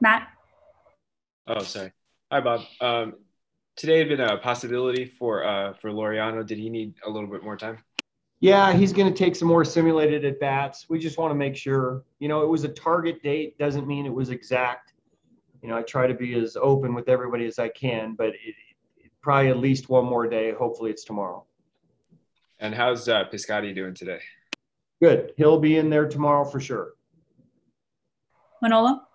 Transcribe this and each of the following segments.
Matt? Oh, sorry. Hi, Bob. Today had been a possibility for Laureano. Did he need a little bit more time? Yeah, he's going to take some more simulated at bats. We just want to make sure, it was a target date, doesn't mean it was exact. I try to be as open with everybody as I can, but probably at least one more day. Hopefully it's tomorrow. And how's Piscotty doing today? Good. He'll be in there tomorrow for sure. Manolo?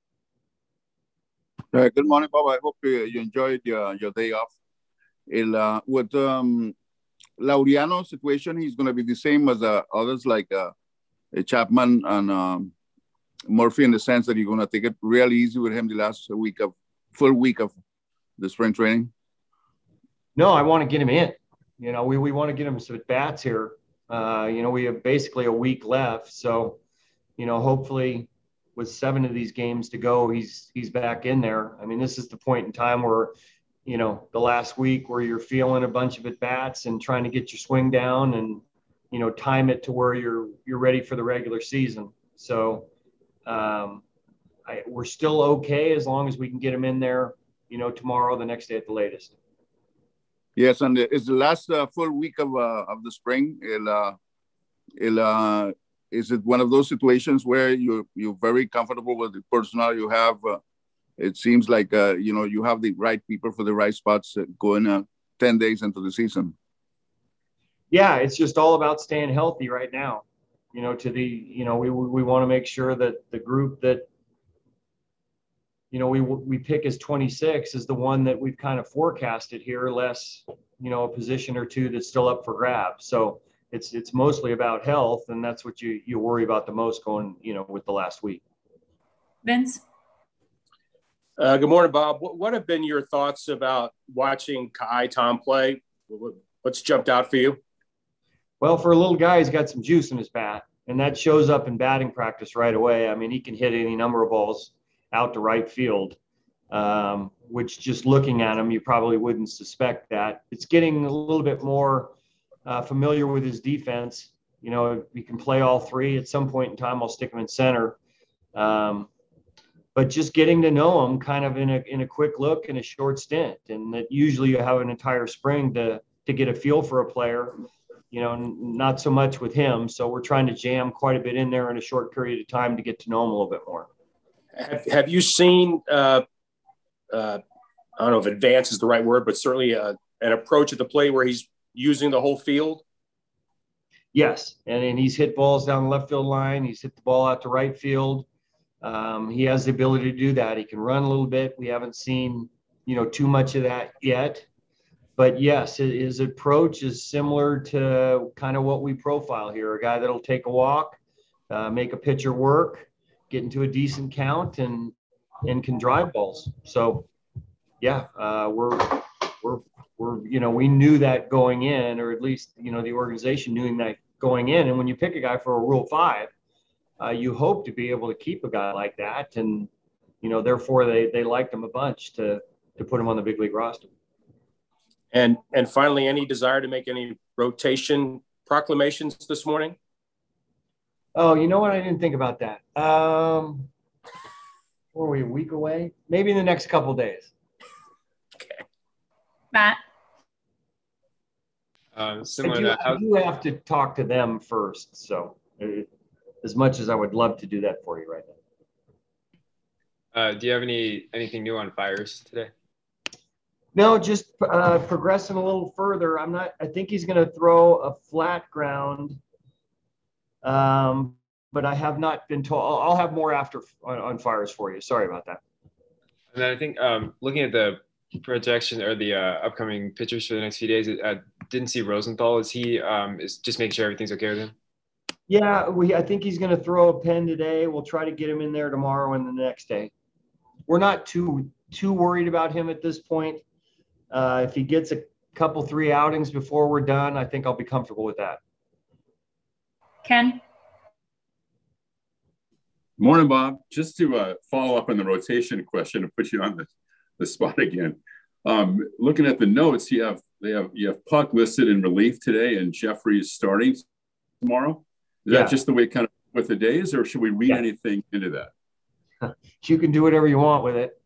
Good morning, Bob. I hope you enjoyed your day off. With Laureano's situation, he's going to be the same as others like Chapman and Murphy, in the sense that you're going to take it really easy with him the last full week of the spring training? No, I want to get him in. We want to get him some bats here. We have basically a week left. So, hopefully with 7 of these games to go, he's back in there. I mean, this is the point in time where, the last week where you're feeling a bunch of at bats and trying to get your swing down and, time it to where you're ready for the regular season. So we're still okay as long as we can get him in there, tomorrow, the next day at the latest. Yes, and it's the last full week of the spring. Is it one of those situations where you're very comfortable with the personnel you have? It seems like you have the right people for the right spots going 10 days into the season. Yeah, it's just all about staying healthy right now. We want to make sure that the group that we pick as 26 is the one that we've kind of forecasted here, less a position or two that's still up for grabs. So it's mostly about health, and that's what you worry about the most going with the last week. Vince? Good morning, Bob. What have been your thoughts about watching Ka'ai Tom play? What's jumped out for you? Well, for a little guy, he's got some juice in his bat, and that shows up in batting practice right away. I mean, he can hit any number of balls out to right field, which just looking at him, you probably wouldn't suspect that. It's getting a little bit more familiar with his defense. He can play all three. At some point in time, I'll stick him in center. But just getting to know him kind of in a quick look in a short stint, and that usually you have an entire spring to get a feel for a player, not so much with him. So we're trying to jam quite a bit in there in a short period of time to get to know him a little bit more. Have you seen, I don't know if advance is the right word, but certainly an approach at the plate where he's using the whole field? Yes, and he's hit balls down the left field line. He's hit the ball out to right field. He has the ability to do that. He can run a little bit. We haven't seen, too much of that yet. But yes, his approach is similar to kind of what we profile here, a guy that'll take a walk, make a pitcher work, get into a decent count, and can drive balls. So, yeah, we knew that going in, or at least, the organization knew that going in. And when you pick a guy for a Rule 5, you hope to be able to keep a guy like that. And, therefore they liked him a bunch to put him on the big league roster. And finally, any desire to make any rotation proclamations this morning? Oh, you know what? I didn't think about that. Were we a week away? Maybe in the next couple of days. Okay. Matt? Similar I do have to talk to them first. So as much as I would love to do that for you right now. Do you have anything new on Fiers today? No, just progressing a little further. I think he's going to throw a flat ground. But I have not been told. I'll have more after on Fiers for you. Sorry about that. And then I think looking at the projection or the upcoming pitchers for the next few days, I didn't see Rosenthal. Is he is just making sure everything's okay with him? Yeah, I think he's going to throw a pen today. We'll try to get him in there tomorrow and the next day. We're not too worried about him at this point. If he gets a couple 3 outings before we're done, I think I'll be comfortable with that. Ken? Morning, Bob. Just to follow up on the rotation question and put you on the spot again. Looking at the notes, you have Puck listed in relief today and Jeffries starting tomorrow. Is that just the way kind of with the days, or should we read anything into that? you can do whatever you want with it.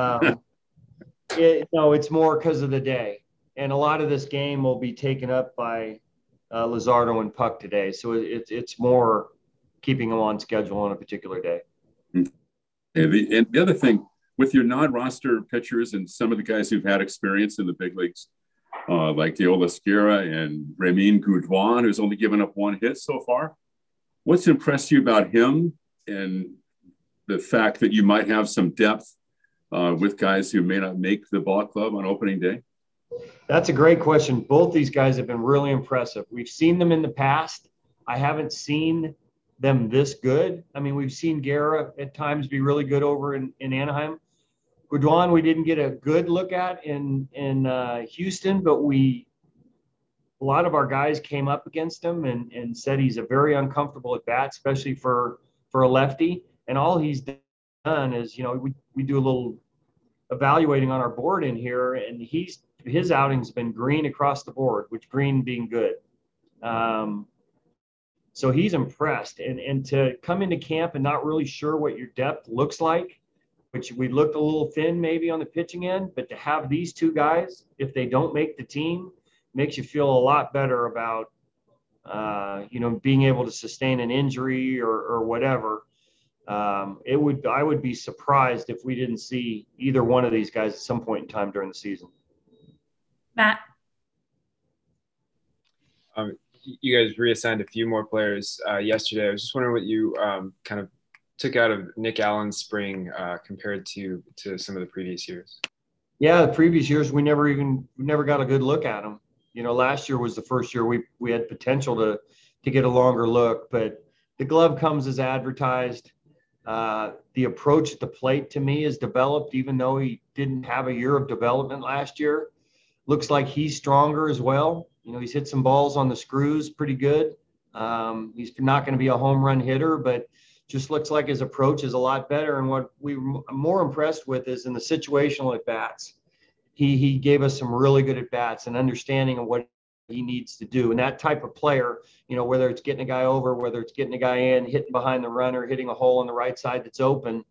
It's more because of the day. And a lot of this game will be taken up by Luzardo and Puck today. So it's more keeping them on schedule on a particular day. And the other thing, with your non-roster pitchers and some of the guys who've had experience in the big leagues, like Deola Skira and Ramin Goudouin, who's only given up one hit so far, what's impressed you about him and the fact that you might have some depth with guys who may not make the ball club on opening day? That's a great question. Both these guys have been really impressive. We've seen them in the past. I haven't seen them this good. I mean, we've seen Guerra at times be really good over in Anaheim. Goudouin, we didn't get a good look at in Houston, but a lot of our guys came up against him and said he's a very uncomfortable at bat, especially for a lefty. And all he's done is, we do a little evaluating on our board in here, and his outing's been green across the board, which green being good. So he's impressed. And to come into camp and not really sure what your depth looks like, which we looked a little thin maybe on the pitching end, but to have these two guys, if they don't make the team, makes you feel a lot better about, being able to sustain an injury or whatever. I would be surprised if we didn't see either one of these guys at some point in time during the season. Matt. You guys reassigned a few more players yesterday. I was just wondering what you kind of took out of Nick Allen's spring compared to some of the previous years. Yeah, the previous years we never got a good look at him. Last year was the first year we had potential to get a longer look, but the glove comes as advertised. The approach at the plate to me is developed, even though he didn't have a year of development last year. Looks like he's stronger as well. He's hit some balls on the screws pretty good. He's not going to be a home run hitter, but just looks like his approach is a lot better. And what I'm more impressed with is in the situational at bats. He gave us some really good at bats and understanding of what he needs to do. And that type of player, whether it's getting a guy over, whether it's getting a guy in, hitting behind the runner, hitting a hole on the right side that's open,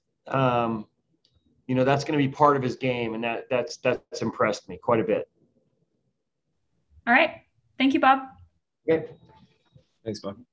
that's going to be part of his game. And that's impressed me quite a bit. All right. Thank you, Bob. Okay. Thanks, Bob.